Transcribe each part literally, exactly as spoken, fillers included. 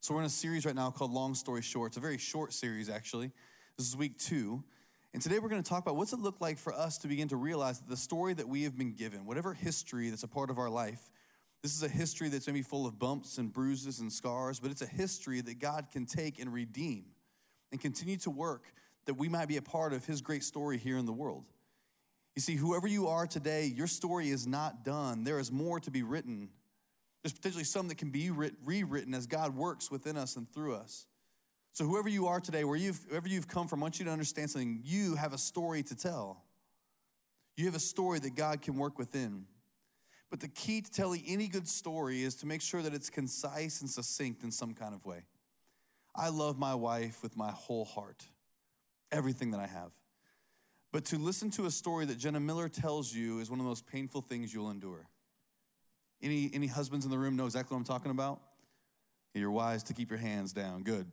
So we're in a series right now called Long Story Short. It's a very short series, actually. This is week two. And today we're going to talk about what's it look like for us to begin to realize that the story that we have been given, whatever history that's a part of our life, this is a history that's maybe full of bumps and bruises and scars, but it's a history that God can take and redeem and continue to work that we might be a part of his great story here in the world. You see, whoever you are today, your story is not done. There is more to be written. There's potentially some that can be writ- rewritten as God works within us and through us. So whoever you are today, where you've, wherever you've come from, I want you to understand something. You have a story to tell. You have a story that God can work within. But the key to telling any good story is to make sure that it's concise and succinct in some kind of way. I love my wife with my whole heart, everything that I have. But to listen to a story that Jenna Miller tells you is one of the most painful things you'll endure. Any, any husbands in the room know exactly what I'm talking about? You're wise to keep your hands down. Good.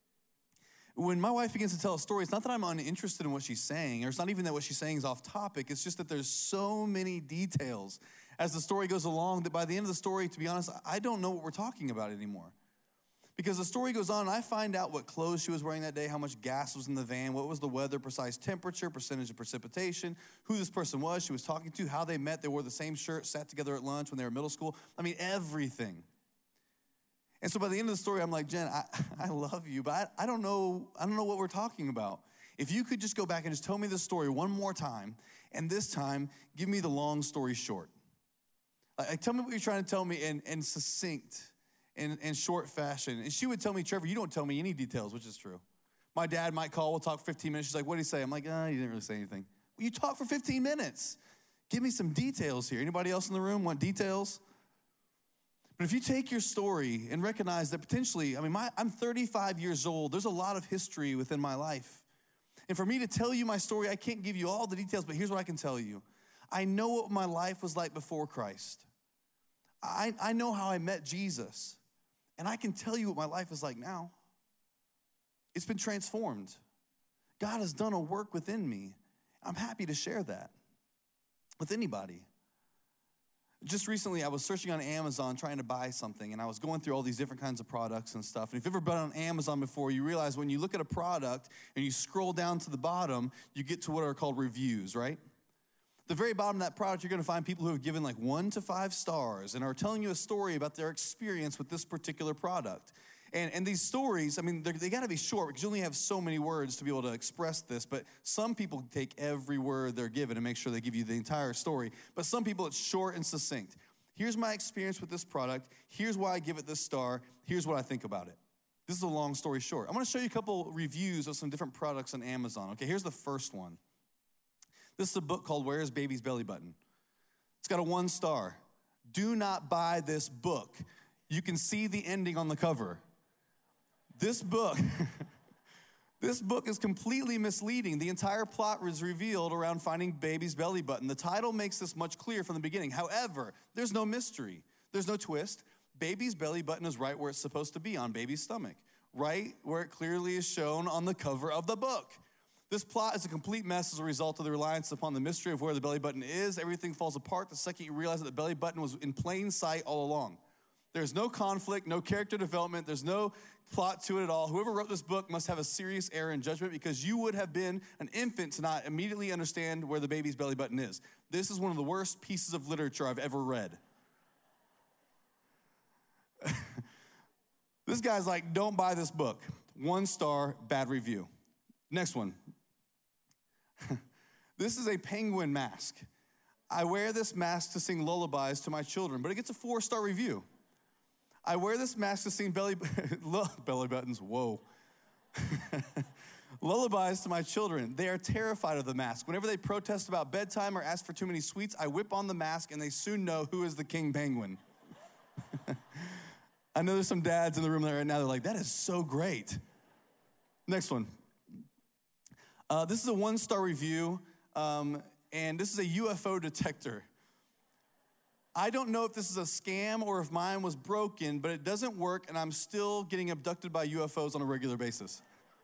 When my wife begins to tell a story, it's not that I'm uninterested in what she's saying, or it's not even that what she's saying is off topic. It's just that there's so many details as the story goes along that by the end of the story, to be honest, I don't know what we're talking about anymore. Because the story goes on, and I find out what clothes she was wearing that day, how much gas was in the van, what was the weather, precise temperature, percentage of precipitation, who this person was she was talking to, how they met, they wore the same shirt, sat together at lunch when they were in middle school. I mean, everything. And so by the end of the story, I'm like, Jen, I, I love you, but I, I don't know, I don't know what we're talking about. If you could just go back and just tell me the story one more time, and this time, give me the long story short. Like, like tell me what you're trying to tell me in, in succinct, in, in short fashion. And she would tell me, Trevor, you don't tell me any details, which is true. My dad might call, we'll talk fifteen minutes. She's like, what did he say? I'm like, ah, oh, you didn't really say anything. Well, you talked for fifteen minutes. Give me some details here. Anybody else in the room want details? But if you take your story and recognize that potentially, I mean, my, I'm thirty-five years old. There's a lot of history within my life. And for me to tell you my story, I can't give you all the details, but here's what I can tell you. I know what my life was like before Christ. I, I know how I met Jesus. And I can tell you what my life is like now. It's been transformed. God has done a work within me. I'm happy to share that with anybody. Just recently, I was searching on Amazon trying to buy something, and I was going through all these different kinds of products and stuff. And if you've ever been on Amazon before, you realize when you look at a product and you scroll down to the bottom, you get to what are called reviews, right? The very bottom of that product, you're going to find people who have given like one to five stars and are telling you a story about their experience with this particular product. And, and these stories, I mean, they got to be short because you only have so many words to be able to express this. But some people take every word they're given and make sure they give you the entire story. But some people, it's short and succinct. Here's my experience with this product. Here's why I give it this star. Here's what I think about it. This is a long story short. I'm going to show you a couple reviews of some different products on Amazon. Okay, here's the first one. This is a book called Where is Baby's Belly Button? It's got a one star. Do not buy this book. You can see the ending on the cover. This book, this book is completely misleading. The entire plot was revealed around finding baby's belly button. The title makes this much clearer from the beginning. However, there's no mystery. There's no twist. Baby's belly button is right where it's supposed to be, on baby's stomach, right where it clearly is shown on the cover of the book. This plot is a complete mess as a result of the reliance upon the mystery of where the belly button is. Everything falls apart the second you realize that the belly button was in plain sight all along. There's no conflict, no character development. There's no plot to it at all. Whoever wrote this book must have a serious error in judgment because you would have been an infant to not immediately understand where the baby's belly button is. This is one of the worst pieces of literature I've ever read. This guy's like, don't buy this book. One star, bad review. Next one. This is a penguin mask. I wear this mask to sing lullabies to my children, but it gets a four-star review. I wear this mask to sing belly, belly buttons, whoa. Lullabies to my children. They are terrified of the mask. Whenever they protest about bedtime or ask for too many sweets, I whip on the mask and they soon know who is the king penguin. I know there's some dads in the room right now, they're like, that is so great. Next one. Uh, this is a one-star review, um, and this is a U F O detector. I don't know if this is a scam or if mine was broken, but it doesn't work, and I'm still getting abducted by U F Os on a regular basis.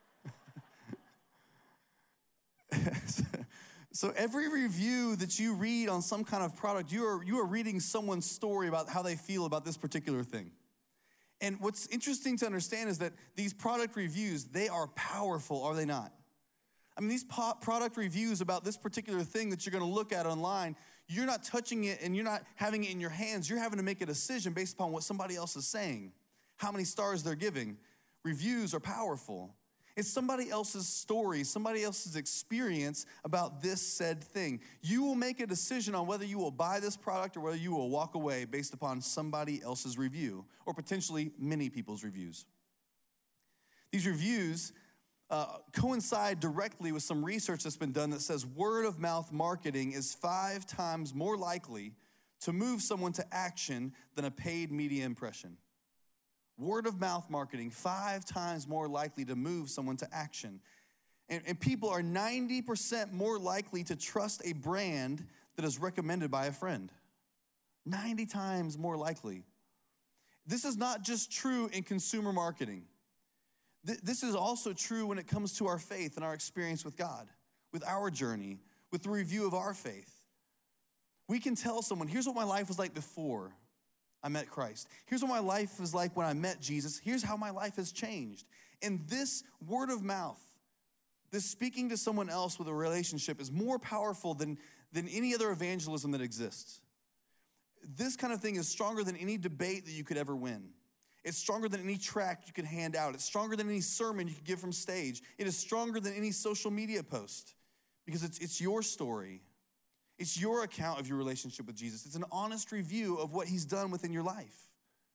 So every review that you read on some kind of product, you are, you are reading someone's story about how they feel about this particular thing. And what's interesting to understand is that these product reviews, they are powerful, are they not? I mean, these product reviews about this particular thing that you're gonna look at online, you're not touching it and you're not having it in your hands. You're having to make a decision based upon what somebody else is saying, how many stars they're giving. Reviews are powerful. It's somebody else's story, somebody else's experience about this said thing. You will make a decision on whether you will buy this product or whether you will walk away based upon somebody else's review, or potentially many people's reviews. These reviews uh, coincide directly with some research that's been done that says word of mouth marketing is five times more likely to move someone to action than a paid media impression. Word of mouth marketing, five times more likely to move someone to action. And, and people are ninety percent more likely to trust a brand that is recommended by a friend. ninety times more likely. This is not just true in consumer marketing. Th- this is also true when it comes to our faith and our experience with God, with our journey, with the review of our faith. We can tell someone, here's what my life was like before I met Christ. Here's what my life was like when I met Jesus. Here's how my life has changed. And this word of mouth, this speaking to someone else with a relationship, is more powerful than, than any other evangelism that exists. This kind of thing is stronger than any debate that you could ever win. It's stronger than any tract you could hand out. It's stronger than any sermon you could give from stage. It is stronger than any social media post because it's, it's your story. It's your account of your relationship with Jesus. It's an honest review of what he's done within your life.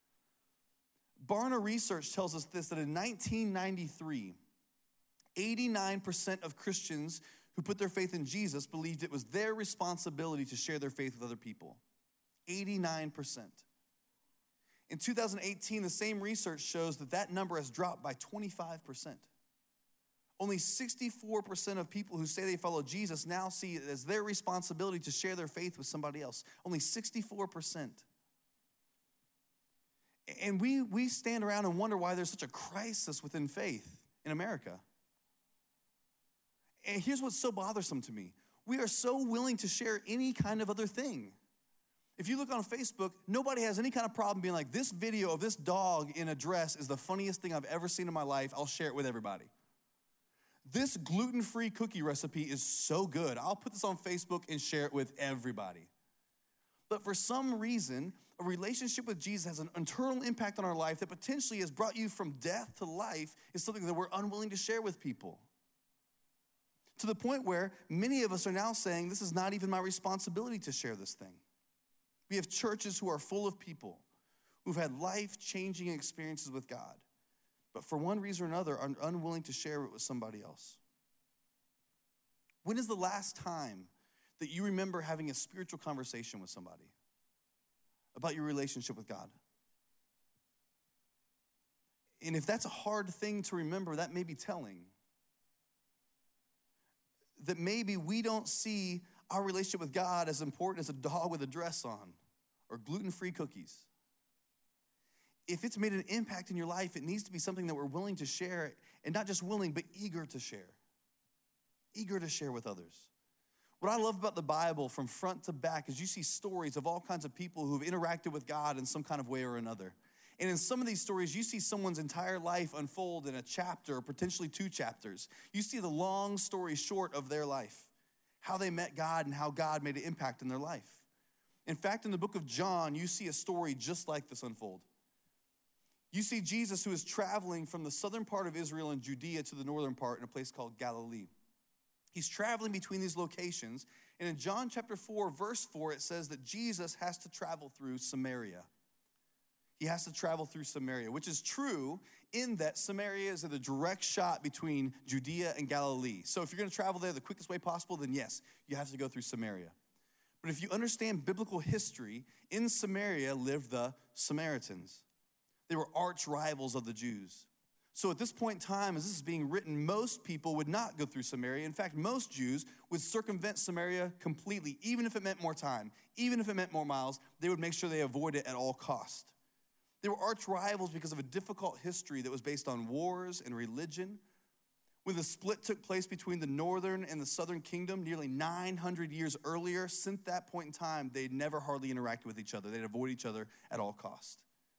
Barna Research tells us this, that in nineteen ninety-three, eighty-nine percent of Christians who put their faith in Jesus believed it was their responsibility to share their faith with other people. eighty-nine percent. In two thousand eighteen, the same research shows that that number has dropped by twenty-five percent. Only sixty-four percent of people who say they follow Jesus now see it as their responsibility to share their faith with somebody else. Only sixty-four percent. And we, we stand around and wonder why there's such a crisis within faith in America. And here's what's so bothersome to me. We are so willing to share any kind of other thing. If you look on Facebook, nobody has any kind of problem being like, this video of this dog in a dress is the funniest thing I've ever seen in my life. I'll share it with everybody. This gluten-free cookie recipe is so good. I'll put this on Facebook and share it with everybody. But for some reason, a relationship with Jesus has an internal impact on our life that potentially has brought you from death to life is something that we're unwilling to share with people. To the point where many of us are now saying, this is not even my responsibility to share this thing. We have churches who are full of people who've had life-changing experiences with God, but for one reason or another are unwilling to share it with somebody else. When is the last time that you remember having a spiritual conversation with somebody about your relationship with God? And if that's a hard thing to remember, that may be telling. That maybe we don't see our relationship with God as important as a dog with a dress on or gluten-free cookies. If it's made an impact in your life, it needs to be something that we're willing to share, and not just willing, but eager to share. Eager to share with others. What I love about the Bible from front to back is you see stories of all kinds of people who've interacted with God in some kind of way or another. And in some of these stories, you see someone's entire life unfold in a chapter or potentially two chapters. You see the long story short of their life, how they met God and how God made an impact in their life. In fact, in the book of John, you see a story just like this unfold. You see Jesus, who is traveling from the southern part of Israel and Judea to the northern part in a place called Galilee. He's traveling between these locations. And in John chapter four, verse four, it says that Jesus has to travel through Samaria. He has to travel through Samaria, which is true in that Samaria is at a direct shot between Judea and Galilee. So if you're going to travel there the quickest way possible, then yes, you have to go through Samaria. But if you understand biblical history, in Samaria lived the Samaritans. They were arch rivals of the Jews. So at this point in time, as this is being written, most people would not go through Samaria. In fact, most Jews would circumvent Samaria completely, even if it meant more time, even if it meant more miles, they would make sure they avoid it at all cost. They were arch rivals because of a difficult history that was based on wars and religion. When the split took place between the northern and the southern kingdom nearly nine hundred years earlier, since that point in time, they'd never hardly interacted with each other. They'd avoid each other at all cost.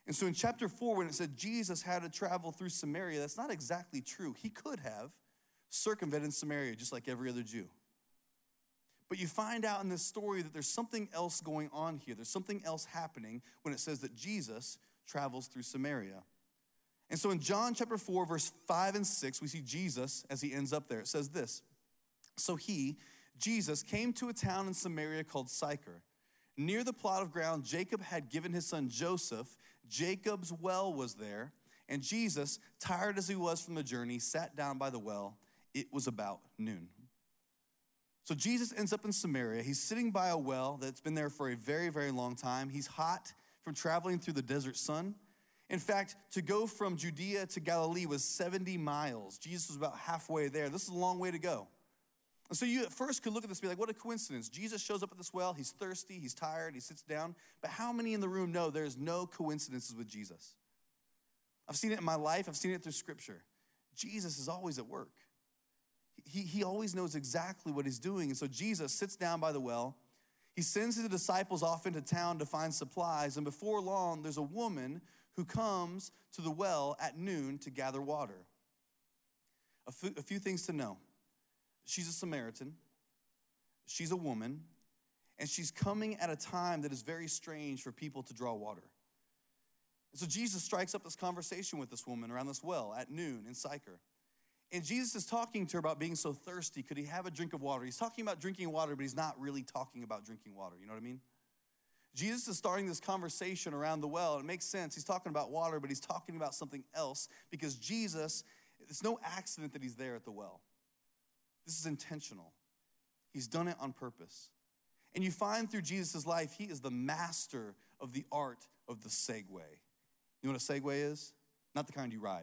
And so in chapter four, when it said Jesus had to travel through Samaria, that's not exactly true. He could have circumvented Samaria just like every other Jew. But you find out in this story that there's something else going on here. There's something else happening when it says that Jesus travels through Samaria. And so in John chapter four, verse five and six, we see Jesus as he ends up there. It says this, so he, Jesus, came to a town in Samaria called Sychar. Near the plot of ground Jacob had given his son Joseph, Jacob's well was there, and Jesus, tired as he was from the journey, sat down by the well. It was about noon. So Jesus ends up in Samaria. He's sitting by a well that's been there for a very, very long time. He's hot from traveling through the desert sun. In fact, to go from Judea to Galilee was seventy miles. Jesus was about halfway there. This is a long way to go. And so you at first could look at this and be like, what a coincidence. Jesus shows up at this well. He's thirsty. He's tired. He sits down. But how many in the room know there's no coincidences with Jesus? I've seen it in my life. I've seen it through Scripture. Jesus is always at work. He, he always knows exactly what he's doing. And so Jesus sits down by the well. He sends his disciples off into town to find supplies. And before long, there's a woman who comes to the well at noon to gather water. A few, a few things to know. She's a Samaritan. She's a woman. And she's coming at a time that is very strange for people to draw water. And so Jesus strikes up this conversation with this woman around this well at noon in Sychar. And Jesus is talking to her about being so thirsty. Could he have a drink of water? He's talking about drinking water, but he's not really talking about drinking water. You know what I mean? Jesus is starting this conversation around the well. It makes sense. He's talking about water, but he's talking about something else because Jesus, it's no accident that he's there at the well. This is intentional. He's done it on purpose. And you find through Jesus' life, he is the master of the art of the segue. You know what a segue is? Not the kind you ride.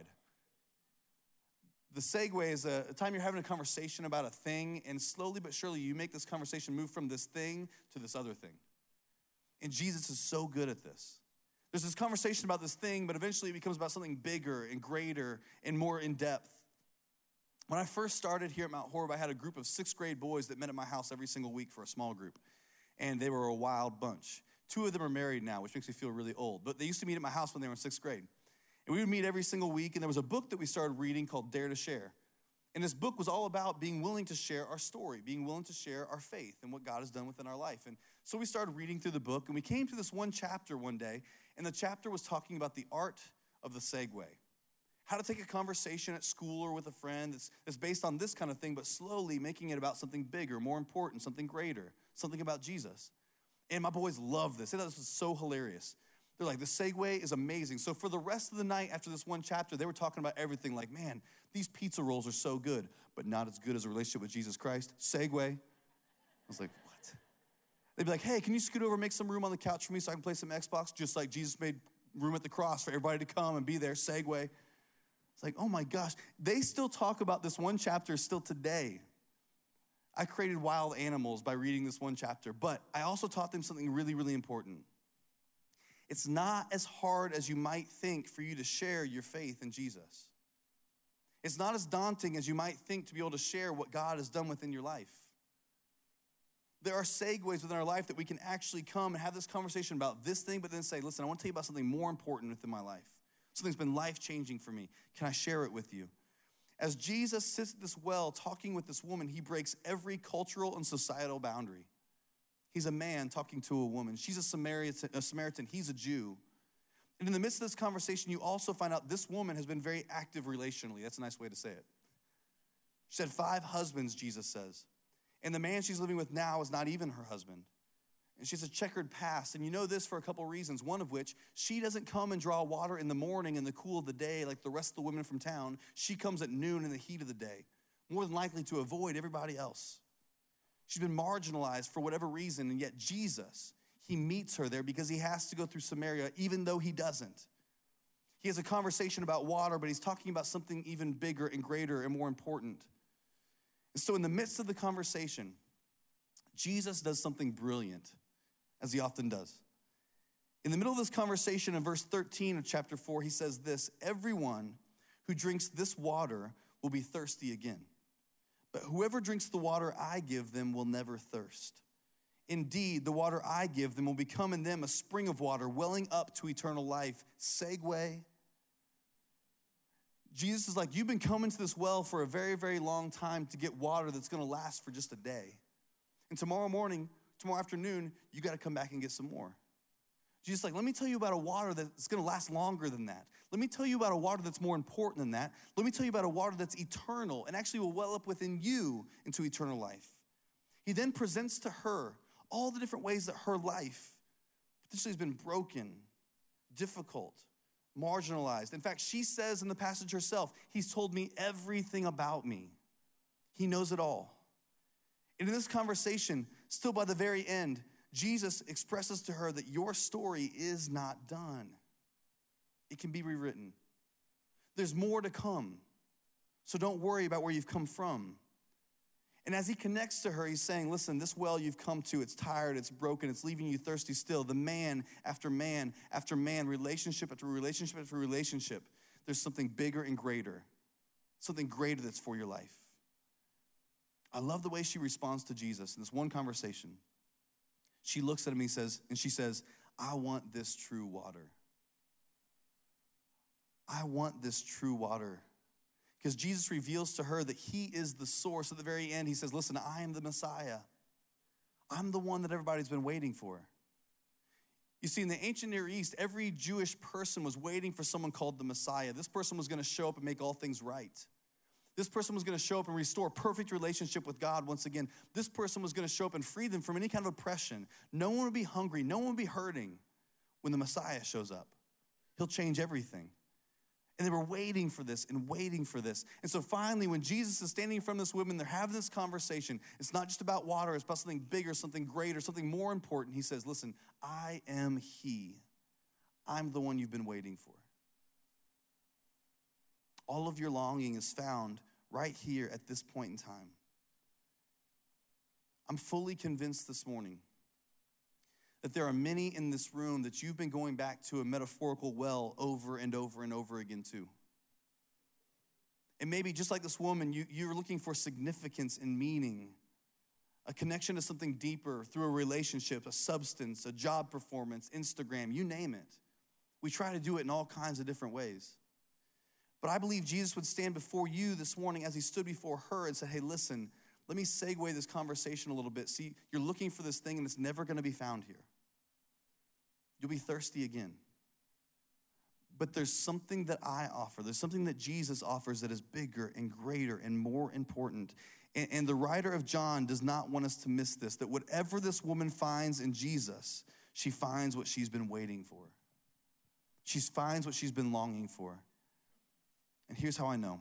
The segue is a, a time you're having a conversation about a thing, and slowly but surely you make this conversation move from this thing to this other thing. And Jesus is so good at this. There's this conversation about this thing, but eventually it becomes about something bigger and greater and more in depth. When I first started here at Mount Horeb, I had a group of sixth grade boys that met at my house every single week for a small group. And they were a wild bunch. Two of them are married now, which makes me feel really old. But they used to meet at my house when they were in sixth grade. And we would meet every single week, and there was a book that we started reading called Dare to Share. And this book was all about being willing to share our story, being willing to share our faith and what God has done within our life. And so we started reading through the book, and we came to this one chapter one day, and the chapter was talking about the art of the segue. How to take a conversation at school or with a friend that's, that's based on this kind of thing, but slowly making it about something bigger, more important, something greater, something about Jesus. And my boys love this. They thought this was so hilarious. They're like, the segue is amazing. So for the rest of the night after this one chapter, they were talking about everything like, man, these pizza rolls are so good, but not as good as a relationship with Jesus Christ. Segue. I was like, what? They'd be like, hey, can you scoot over and make some room on the couch for me so I can play some Xbox? Just like Jesus made room at the cross for everybody to come and be there. Segue. It's like, oh my gosh. They still talk about this one chapter still today. I created wild animals by reading this one chapter, but I also taught them something really, really important. It's not as hard as you might think for you to share your faith in Jesus. It's not as daunting as you might think to be able to share what God has done within your life. There are segues within our life that we can actually come and have this conversation about this thing, but then say, listen, I want to tell you about something more important within my life. Something's been life-changing for me. Can I share it with you? As Jesus sits at this well talking with this woman, he breaks every cultural and societal boundary. He's a man talking to a woman. She's a Samaritan, a Samaritan. He's a Jew. And in the midst of this conversation, you also find out this woman has been very active relationally. That's a nice way to say it. She had five husbands, Jesus says. And the man she's living with now is not even her husband. And she has a checkered past. And you know this for a couple reasons, one of which, she doesn't come and draw water in the morning in the cool of the day like the rest of the women from town. She comes at noon in the heat of the day, more than likely to avoid everybody else. She's been marginalized for whatever reason, and yet Jesus, he meets her there because he has to go through Samaria, even though he doesn't. He has a conversation about water, but he's talking about something even bigger and greater and more important. And so in the midst of the conversation, Jesus does something brilliant, as he often does. In the middle of this conversation, in verse thirteen of chapter four, he says this, everyone who drinks this water will be thirsty again. But whoever drinks the water I give them will never thirst. Indeed, the water I give them will become in them a spring of water, welling up to eternal life. Segue. Jesus is like, you've been coming to this well for a very, very long time to get water that's gonna last for just a day. And tomorrow morning, tomorrow afternoon, you gotta come back and get some more. Jesus is like, let me tell you about a water that's gonna last longer than that. Let me tell you about a water that's more important than that. Let me tell you about a water that's eternal and actually will well up within you into eternal life. He then presents to her all the different ways that her life potentially has been broken, difficult, marginalized. In fact, she says in the passage herself, he's told me everything about me. He knows it all. And in this conversation, still by the very end, Jesus expresses to her that your story is not done. It can be rewritten. There's more to come. So don't worry about where you've come from. And as he connects to her, he's saying, listen, this well you've come to, it's tired, it's broken, it's leaving you thirsty still. The man after man after man, relationship after relationship after relationship, there's something bigger and greater, something greater that's for your life. I love the way she responds to Jesus in this one conversation. She looks at him and, he says, and she says, I want this true water. I want this true water. Because Jesus reveals to her that he is the source. At the very end, he says, listen, I am the Messiah. I'm the one that everybody's been waiting for. You see, in the ancient Near East, every Jewish person was waiting for someone called the Messiah. This person was going to show up and make all things right. This person was going to show up and restore perfect relationship with God once again. This person was going to show up and free them from any kind of oppression. No one would be hungry. No one would be hurting when the Messiah shows up. He'll change everything. And they were waiting for this and waiting for this. And so finally, when Jesus is standing in front of this woman, they're having this conversation. It's not just about water. It's about something bigger, something greater, something more important. He says, listen, I am he. I'm the one you've been waiting for. All of your longing is found right here at this point in time. I'm fully convinced this morning that there are many in this room that you've been going back to a metaphorical well over and over and over again too. And maybe just like this woman, you, you're looking for significance and meaning, a connection to something deeper through a relationship, a substance, a job performance, Instagram, you name it. We try to do it in all kinds of different ways. But I believe Jesus would stand before you this morning as he stood before her and said, hey, listen, let me segue this conversation a little bit. See, you're looking for this thing and it's never gonna be found here. You'll be thirsty again. But there's something that I offer. There's something that Jesus offers that is bigger and greater and more important. And, and the writer of John does not want us to miss this, that whatever this woman finds in Jesus, she finds what she's been waiting for. She finds what she's been longing for. And here's how I know.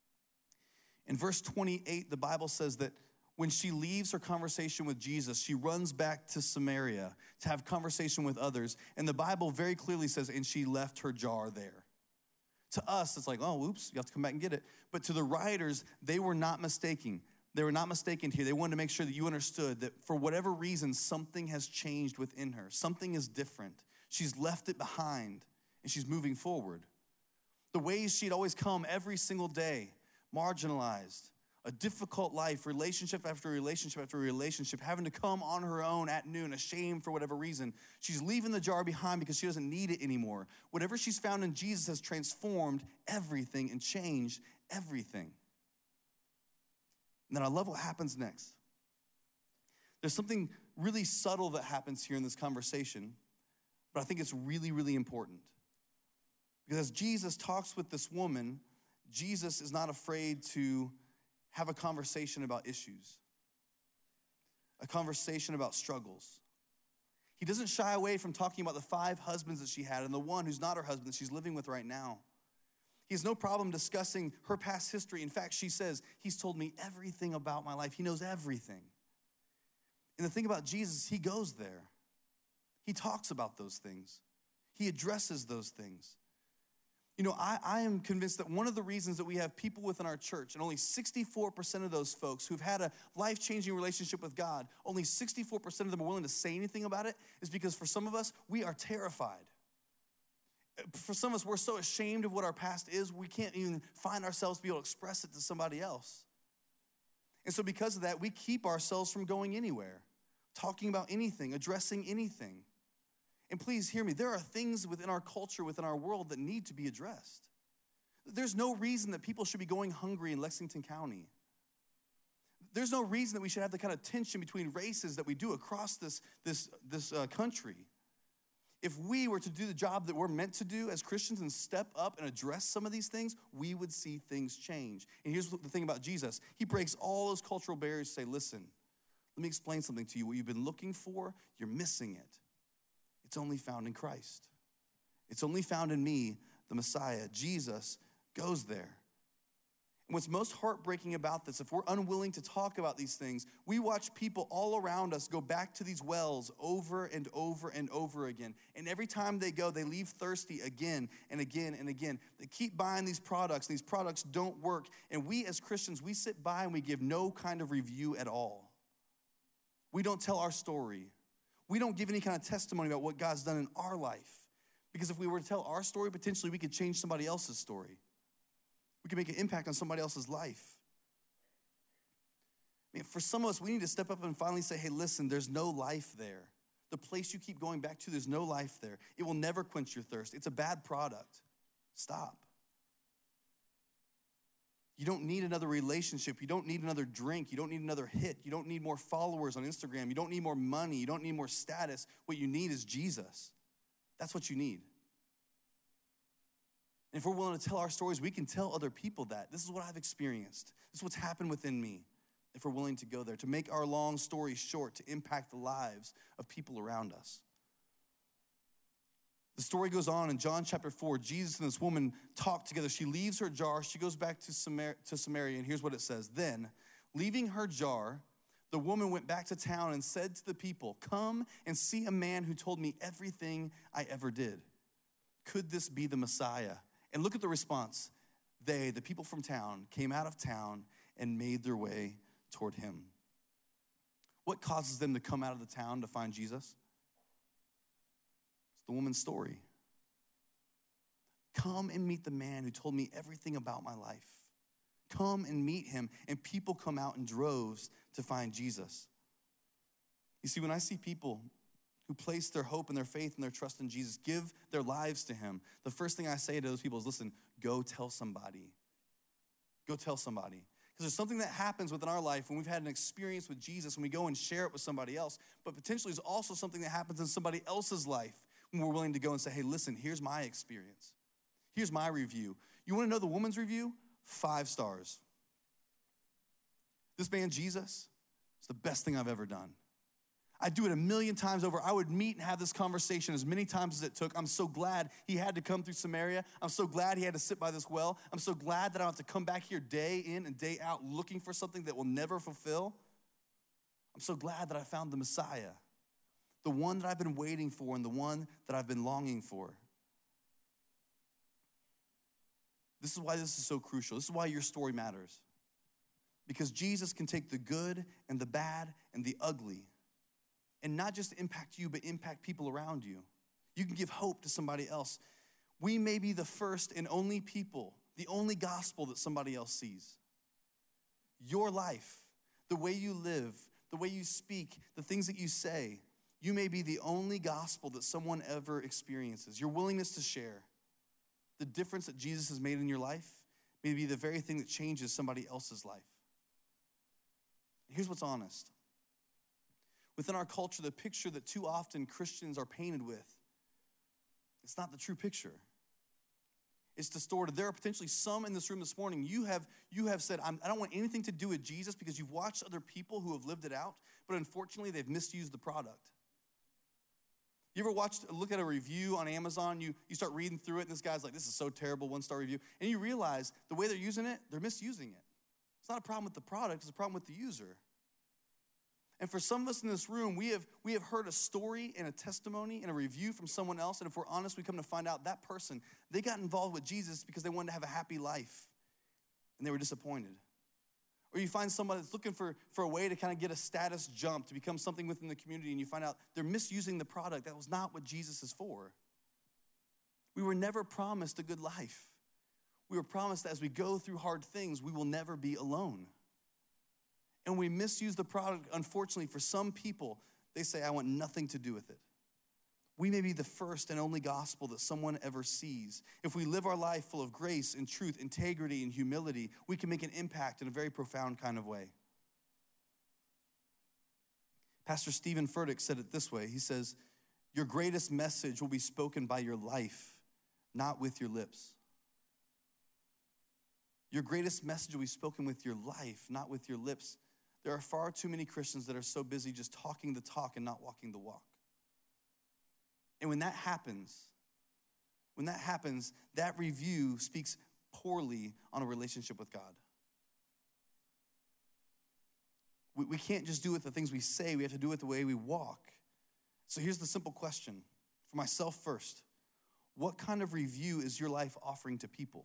In verse twenty-eight, the Bible says that when she leaves her conversation with Jesus, she runs back to Samaria to have conversation with others. And the Bible very clearly says, and she left her jar there. To us, it's like, oh, oops, you have to come back and get it. But to the writers, they were not mistaken. They were not mistaken here. They wanted to make sure that you understood that for whatever reason, something has changed within her. Something is different. She's left it behind, and she's moving forward. The ways she'd always come every single day, marginalized, a difficult life, relationship after relationship after relationship, having to come on her own at noon, ashamed for whatever reason. She's leaving the jar behind because she doesn't need it anymore. Whatever she's found in Jesus has transformed everything and changed everything. And then I love what happens next. There's something really subtle that happens here in this conversation, but I think it's really, really important. Because as Jesus talks with this woman, Jesus is not afraid to have a conversation about issues, a conversation about struggles. He doesn't shy away from talking about the five husbands that she had and the one who's not her husband that she's living with right now. He has no problem discussing her past history. In fact, she says, he's told me everything about my life. He knows everything. And the thing about Jesus, he goes there. He talks about those things. He addresses those things. You know, I, I am convinced that one of the reasons that we have people within our church, and only sixty-four percent of those folks who've had a life-changing relationship with God, only sixty-four percent of them are willing to say anything about it, is because for some of us, we are terrified. For some of us, we're so ashamed of what our past is, we can't even find ourselves to be able to express it to somebody else. And so because of that, we keep ourselves from going anywhere. talking about anything, addressing anything. And please hear me, there are things within our culture, within our world that need to be addressed. There's no reason that people should be going hungry in Lexington County. There's no reason that we should have the kind of tension between races that we do across this, this, this uh, country. If we were to do the job that we're meant to do as Christians and step up and address some of these things, we would see things change. And here's the thing about Jesus. He breaks all those cultural barriers to say, listen, let me explain something to you. What you've been looking for, you're missing it. It's only found in Christ. It's only found in me, the Messiah. Jesus goes there. And what's most heartbreaking about this, if we're unwilling to talk about these things, we watch people all around us go back to these wells over and over and over again. And every time they go, they leave thirsty again and again and again. They keep buying these products. These products don't work. And we as Christians, we sit by and we give no kind of review at all. We don't tell our story. We don't give any kind of testimony about what God's done in our life. Because if we were to tell our story, potentially we could change somebody else's story. We can make an impact on somebody else's life. I mean, for some of us, we need to step up and finally say, hey, listen, there's no life there. The place you keep going back to, there's no life there. It will never quench your thirst. It's a bad product. Stop. You don't need another relationship. You don't need another drink. You don't need another hit. You don't need more followers on Instagram. You don't need more money. You don't need more status. What you need is Jesus. That's what you need. And if we're willing to tell our stories, we can tell other people that. This is what I've experienced. This is what's happened within me. If we're willing to go there, to make our long story short, to impact the lives of people around us. The story goes on in John chapter four. Jesus and this woman talk together. She leaves her jar. She goes back to Samar- to Samaria, and here's what it says. Then, leaving her jar, the woman went back to town and said to the people, come and see a man who told me everything I ever did. Could this be the Messiah? And look at the response. They, the people from town, came out of town and made their way toward him. What causes them to come out of the town to find Jesus? It's the woman's story. Come and meet the man who told me everything about my life. Come and meet him. And people come out in droves to find Jesus. You see, when I see people who place their hope and their faith and their trust in Jesus, give their lives to him, the first thing I say to those people is, listen, go tell somebody. Go tell somebody. Because there's something that happens within our life when we've had an experience with Jesus and we go and share it with somebody else, but potentially there's also something that happens in somebody else's life when we're willing to go and say, hey, listen, here's my experience. Here's my review. You want to know the woman's review? Five stars. This man, Jesus, is the best thing I've ever done. I'd do it a million times over. I would meet and have this conversation as many times as it took. I'm so glad he had to come through Samaria. I'm so glad he had to sit by this well. I'm so glad that I don't have to come back here day in and day out looking for something that will never fulfill. I'm so glad that I found the Messiah, the one that I've been waiting for and the one that I've been longing for. This is why this is so crucial. This is why your story matters. Because Jesus can take the good and the bad and the ugly and not just impact you, but impact people around you. You can give hope to somebody else. We may be the first and only people, the only gospel that somebody else sees. Your life, the way you live, the way you speak, the things that you say, you may be the only gospel that someone ever experiences. Your willingness to share the difference that Jesus has made in your life may be the very thing that changes somebody else's life. Here's what's honest. Within our culture, the picture that too often Christians are painted with, it's not the true picture. It's distorted. There are potentially some in this room this morning, you have, you have said, I'm, I don't want anything to do with Jesus because you've watched other people who have lived it out, but unfortunately they've misused the product. You ever watched, look at a review on Amazon, you, you start reading through it, and this guy's like, this is so terrible, one-star review, and you realize the way they're using it, they're misusing it. It's not a problem with the product, it's a problem with the user. And for some of us in this room, we have, we have heard a story and a testimony and a review from someone else, and if we're honest, we come to find out that person, they got involved with Jesus because they wanted to have a happy life, and they were disappointed. Or you find somebody that's looking for, for a way to kind of get a status jump, to become something within the community, and you find out they're misusing the product. That was not what Jesus is for. We were never promised a good life. We were promised that as we go through hard things, we will never be alone. And we misuse the product, unfortunately, for some people. They say, I want nothing to do with it. We may be the first and only gospel that someone ever sees. If we live our life full of grace and truth, integrity and humility, we can make an impact in a very profound kind of way. Pastor Stephen Furtick said it this way. He says, your greatest message will be spoken by your life, not with your lips. Your greatest message will be spoken with your life, not with your lips. There are far too many Christians that are so busy just talking the talk and not walking the walk. And when that happens, when that happens, that review speaks poorly on a relationship with God. We, we can't just do it the things we say, we have to do it the way we walk. So here's the simple question, for myself first. What kind of review is your life offering to people?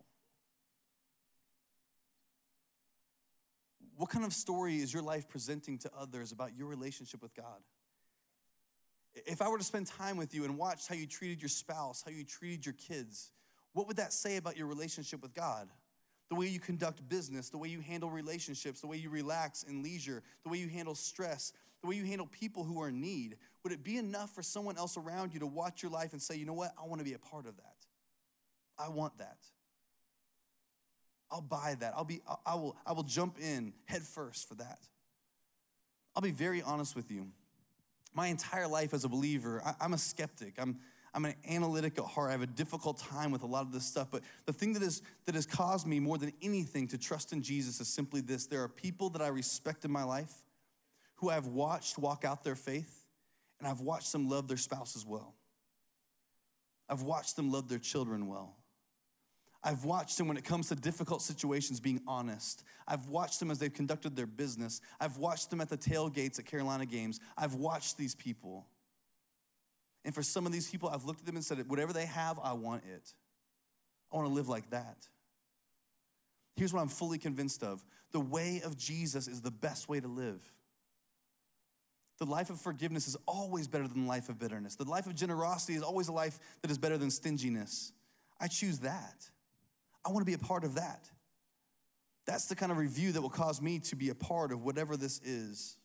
What kind of story is your life presenting to others about your relationship with God? If I were to spend time with you and watch how you treated your spouse, how you treated your kids, what would that say about your relationship with God? The way you conduct business, the way you handle relationships, the way you relax in leisure, the way you handle stress, the way you handle people who are in need. Would it be enough for someone else around you to watch your life and say, you know what, I want to be a part of that. I want that. I'll buy that. I'll be, I will, I will jump in head first for that. I'll be very honest with you. My entire life as a believer, I, I'm a skeptic. I'm, I'm an analytic at heart. I have a difficult time with a lot of this stuff. But the thing that, is, that has caused me more than anything to trust in Jesus is simply this. There are people that I respect in my life who I've watched walk out their faith, and I've watched them love their spouses well. I've watched them love their children well. I've watched them when it comes to difficult situations being honest. I've watched them as they've conducted their business. I've watched them at the tailgates at Carolina games. I've watched these people. And for some of these people, I've looked at them and said, whatever they have, I want it. I want to live like that. Here's what I'm fully convinced of. The way of Jesus is the best way to live. The life of forgiveness is always better than the life of bitterness. The life of generosity is always a life that is better than stinginess. I choose that. I want to be a part of that. That's the kind of review that will cause me to be a part of whatever this is.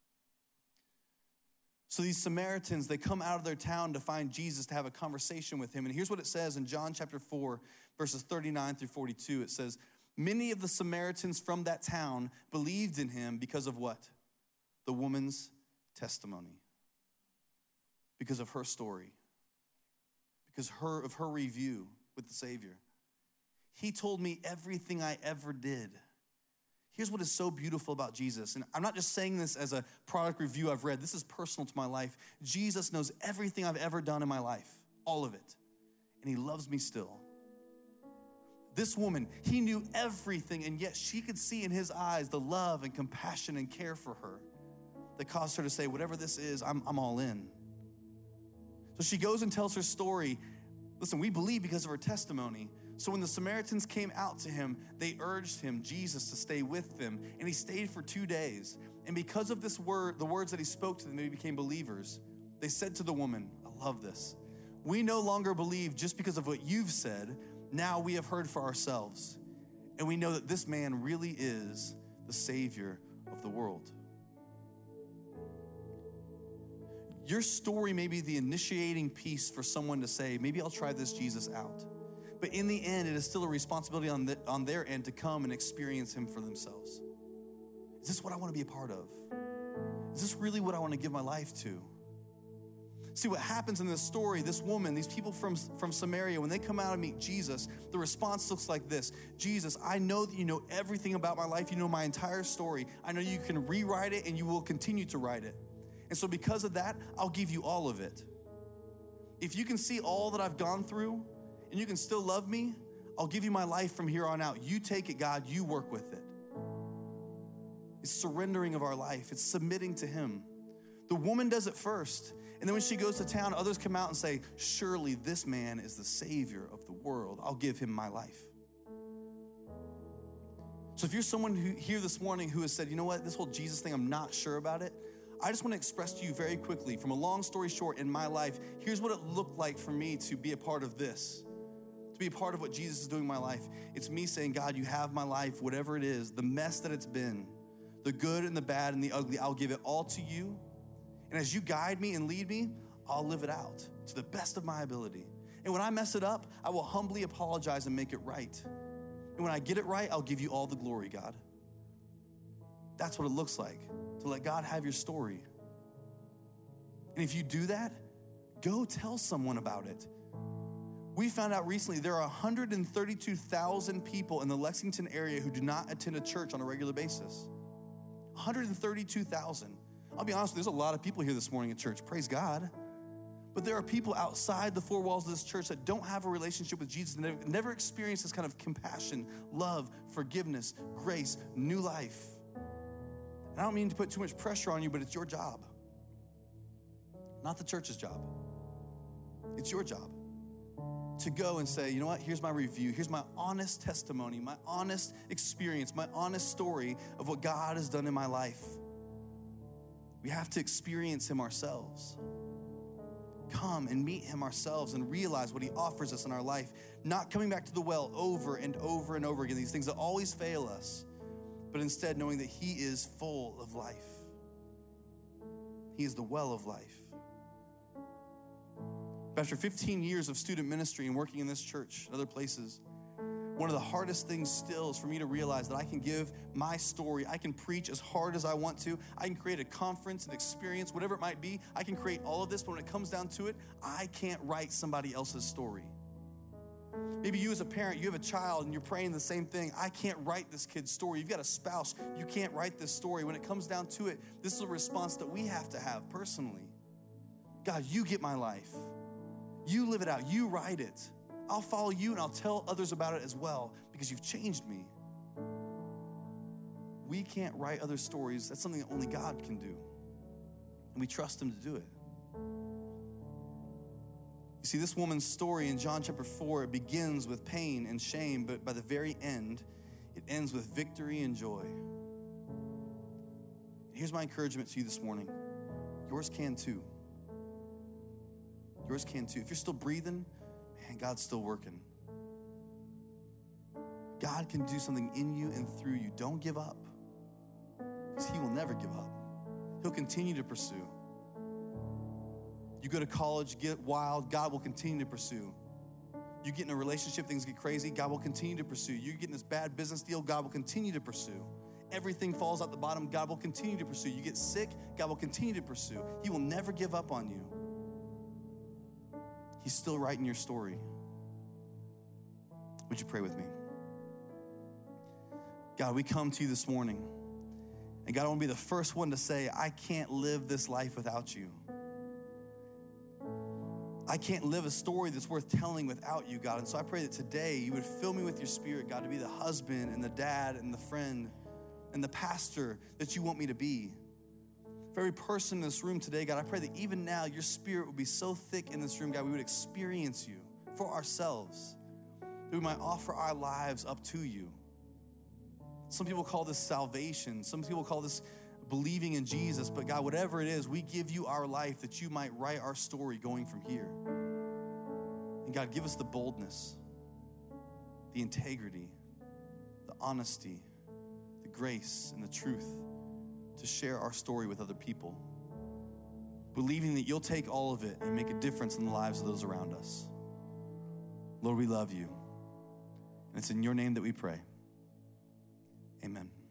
So these Samaritans, they come out of their town to find Jesus, to have a conversation with him. And here's what it says in John chapter four, verses thirty-nine through forty-two. It says, many of the Samaritans from that town believed in him because of what? The woman's testimony. Because of her story. Because her of her review with the Savior. He told me everything I ever did. Here's what is so beautiful about Jesus. And I'm not just saying this as a product review I've read. This is personal to my life. Jesus knows everything I've ever done in my life. All of it. And he loves me still. This woman, he knew everything, and yet she could see in his eyes the love and compassion and care for her that caused her to say, whatever this is, I'm, I'm all in. So she goes and tells her story. Listen, we believe because of her testimony. So when the Samaritans came out to him, they urged him, Jesus, to stay with them. And he stayed for two days. And because of this word, the words that he spoke to them, they became believers. They said to the woman, I love this. We no longer believe just because of what you've said. Now we have heard for ourselves. And we know that this man really is the Savior of the world. Your story may be the initiating piece for someone to say, maybe I'll try this Jesus out. But in the end, it is still a responsibility on, the, on their end to come and experience him for themselves. Is this what I want to be a part of? Is this really what I want to give my life to? See, what happens in this story, this woman, these people from, from Samaria, when they come out and meet Jesus, the response looks like this. Jesus, I know that you know everything about my life. You know my entire story. I know you can rewrite it and you will continue to write it. And so because of that, I'll give you all of it. If you can see all that I've gone through, and you can still love me, I'll give you my life from here on out. You take it, God, you work with it. It's surrendering of our life. It's submitting to him. The woman does it first. And then when she goes to town, others come out and say, surely this man is the Savior of the world. I'll give him my life. So if you're someone who here this morning who has said, you know what, this whole Jesus thing, I'm not sure about it. I just want to express to you very quickly, from a long story short in my life, here's what it looked like for me to be a part of this. To be a part of what Jesus is doing in my life. It's me saying, God, you have my life, whatever it is, the mess that it's been, the good and the bad and the ugly, I'll give it all to you. And as you guide me and lead me, I'll live it out to the best of my ability. And when I mess it up, I will humbly apologize and make it right. And when I get it right, I'll give you all the glory, God. That's what it looks like, to let God have your story. And if you do that, go tell someone about it. We found out recently there are one hundred thirty-two thousand people in the Lexington area who do not attend a church on a regular basis. one hundred thirty-two thousand. I'll be honest, there's a lot of people here this morning at church. Praise God. But there are people outside the four walls of this church that don't have a relationship with Jesus and they've never experienced this kind of compassion, love, forgiveness, grace, new life. And I don't mean to put too much pressure on you, but it's your job. Not the church's job. It's your job to go and say, you know what, here's my review. Here's my honest testimony, my honest experience, my honest story of what God has done in my life. We have to experience him ourselves. Come and meet him ourselves and realize what he offers us in our life. Not coming back to the well over and over and over again, these things that always fail us, but instead knowing that he is full of life. He is the well of life. After fifteen years of student ministry and working in this church and other places, one of the hardest things still is for me to realize that I can give my story. I can preach as hard as I want to. I can create a conference, an experience, whatever it might be. I can create all of this, but when it comes down to it, I can't write somebody else's story. Maybe you as a parent, you have a child and you're praying the same thing. I can't write this kid's story. You've got a spouse. You can't write this story. When it comes down to it, this is a response that we have to have personally. God, you get my life. You live it out. You write it. I'll follow you and I'll tell others about it as well because you've changed me. We can't write other stories. That's something that only God can do. And we trust him to do it. You see, this woman's story in John chapter four, it begins with pain and shame, but by the very end, it ends with victory and joy. Here's my encouragement to you this morning. Yours can too. Yours can too. If you're still breathing, man, God's still working. God can do something in you and through you. Don't give up, because he will never give up. He'll continue to pursue. You go to college, get wild, God will continue to pursue. You get in a relationship, things get crazy, God will continue to pursue. You get in this bad business deal, God will continue to pursue. Everything falls out the bottom, God will continue to pursue. You get sick, God will continue to pursue. He will never give up on you. He's still writing your story. Would you pray with me? God, we come to you this morning. And God, I want to be the first one to say, I can't live this life without you. I can't live a story that's worth telling without you, God. And so I pray that today you would fill me with your spirit, God, to be the husband and the dad and the friend and the pastor that you want me to be. For every person in this room today, God, I pray that even now your spirit would be so thick in this room, God, we would experience you for ourselves, that we might offer our lives up to you. Some people call this salvation. Some people call this believing in Jesus. But God, whatever it is, we give you our life that you might write our story going from here. And God, give us the boldness, the integrity, the honesty, the grace, and the truth to share our story with other people, believing that you'll take all of it and make a difference in the lives of those around us. Lord, we love you. And it's in your name that we pray. Amen.